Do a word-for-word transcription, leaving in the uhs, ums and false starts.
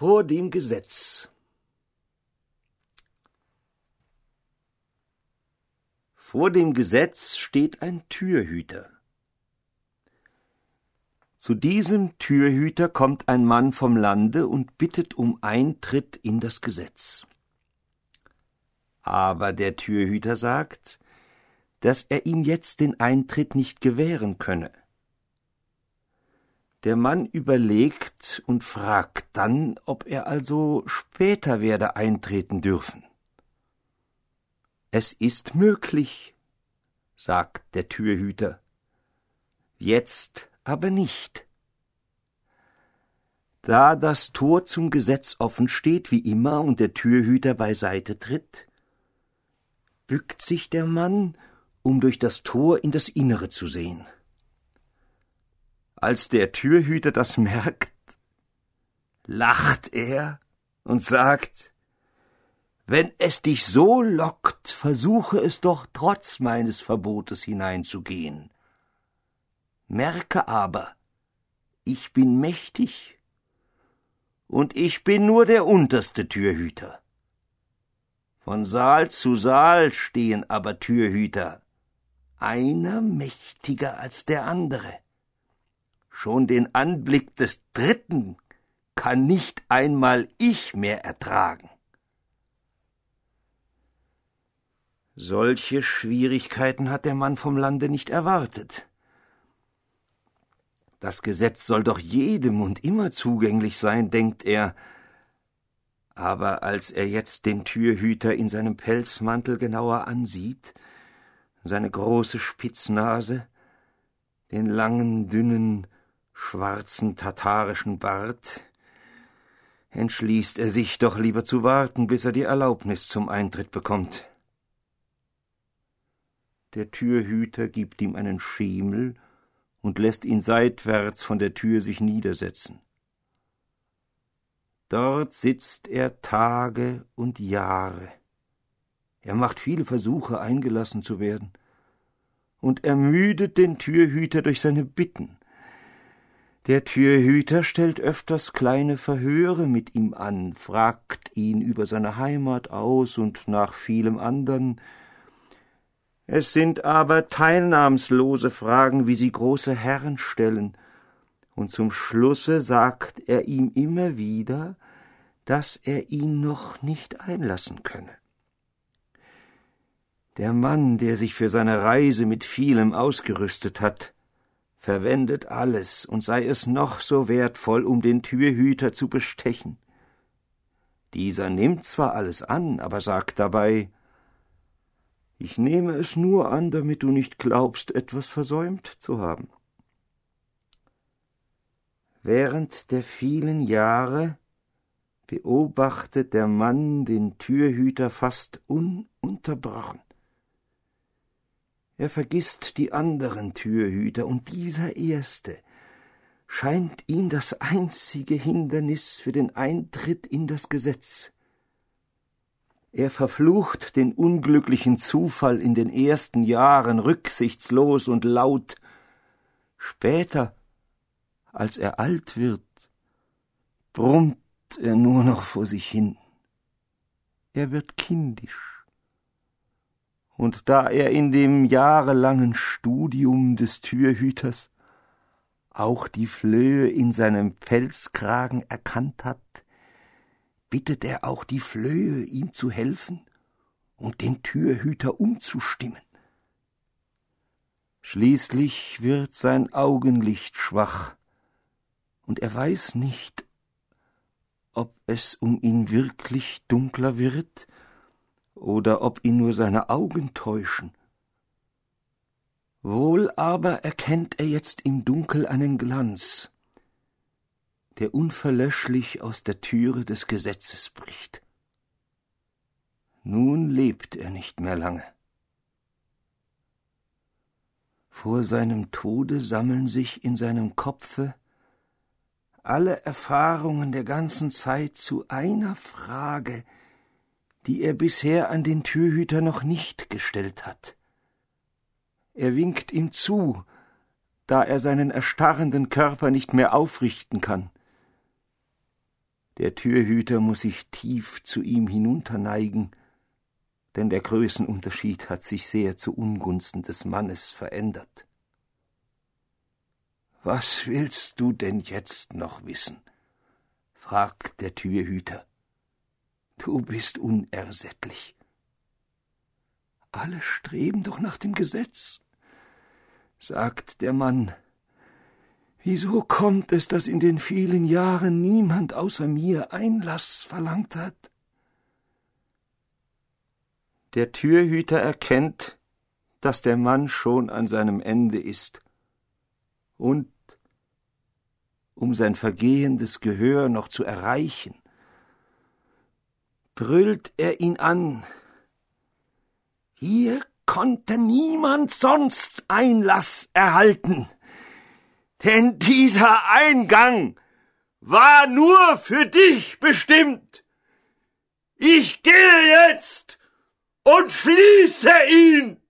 Vor dem Gesetz. Vor dem Gesetz steht ein Türhüter. Zu diesem Türhüter kommt ein Mann vom Lande und bittet um Eintritt in das Gesetz. Aber der Türhüter sagt, dass er ihm jetzt den Eintritt nicht gewähren könne. Der Mann überlegt und fragt dann, ob er also später werde eintreten dürfen. Es ist möglich, sagt der Türhüter, jetzt aber nicht. Da das Tor zum Gesetz offen steht, wie immer, und der Türhüter beiseite tritt, bückt sich der Mann, um durch das Tor in das Innere zu sehen. Als der Türhüter das merkt, lacht er und sagt, »Wenn es dich so lockt, versuche es doch trotz meines Verbotes hineinzugehen. Merke aber, ich bin mächtig und ich bin nur der unterste Türhüter. Von Saal zu Saal stehen aber Türhüter, einer mächtiger als der andere. Schon den Anblick des Dritten kann nicht einmal ich mehr ertragen.« Solche Schwierigkeiten hat der Mann vom Lande nicht erwartet. Das Gesetz soll doch jedem und immer zugänglich sein, denkt er. Aber als er jetzt den Türhüter in seinem Pelzmantel genauer ansieht, seine große Spitznase, den langen, dünnen, schwarzen tatarischen Bart, entschließt er sich doch lieber zu warten, bis er die Erlaubnis zum Eintritt bekommt. Der Türhüter gibt ihm einen Schemel und lässt ihn seitwärts von der Tür sich niedersetzen. Dort sitzt er Tage und Jahre. Er macht viele Versuche, eingelassen zu werden, und ermüdet den Türhüter durch seine Bitten. Der Türhüter stellt öfters kleine Verhöre mit ihm an, fragt ihn über seine Heimat aus und nach vielem andern. Es sind aber teilnahmslose Fragen, wie sie große Herren stellen, und zum Schlusse sagt er ihm immer wieder, dass er ihn noch nicht einlassen könne. Der Mann, der sich für seine Reise mit vielem ausgerüstet hat, verwendet alles, und sei es noch so wertvoll, um den Türhüter zu bestechen. Dieser nimmt zwar alles an, aber sagt dabei, »Ich nehme es nur an, damit du nicht glaubst, etwas versäumt zu haben.« Während der vielen Jahre beobachtet der Mann den Türhüter fast ununterbrochen. Er vergisst die anderen Türhüter, und dieser erste scheint ihm das einzige Hindernis für den Eintritt in das Gesetz. Er verflucht den unglücklichen Zufall in den ersten Jahren rücksichtslos und laut. Später, als er alt wird, brummt er nur noch vor sich hin. Er wird kindisch. Und da er in dem jahrelangen Studium des Türhüters auch die Flöhe in seinem Pelzkragen erkannt hat, bittet er auch die Flöhe, ihm zu helfen und den Türhüter umzustimmen. Schließlich wird sein Augenlicht schwach, und er weiß nicht, ob es um ihn wirklich dunkler wird oder ob ihn nur seine Augen täuschen. Wohl aber erkennt er jetzt im Dunkel einen Glanz, der unverlöschlich aus der Türe des Gesetzes bricht. Nun lebt er nicht mehr lange. Vor seinem Tode sammeln sich in seinem Kopfe alle Erfahrungen der ganzen Zeit zu einer Frage, die er bisher an den Türhüter noch nicht gestellt hat. Er winkt ihm zu, da er seinen erstarrenden Körper nicht mehr aufrichten kann. Der Türhüter muß sich tief zu ihm hinunterneigen, denn der Größenunterschied hat sich sehr zu Ungunsten des Mannes verändert. »Was willst du denn jetzt noch wissen?« fragt der Türhüter. »Du bist unersättlich.« »Alle streben doch nach dem Gesetz«, sagt der Mann. »Wieso kommt es, dass in den vielen Jahren niemand außer mir Einlass verlangt hat?« Der Türhüter erkennt, dass der Mann schon an seinem Ende ist, und, um sein vergehendes Gehör noch zu erreichen, brüllt er ihn an: »Hier konnte niemand sonst Einlass erhalten, denn dieser Eingang war nur für dich bestimmt. Ich gehe jetzt und schließe ihn!«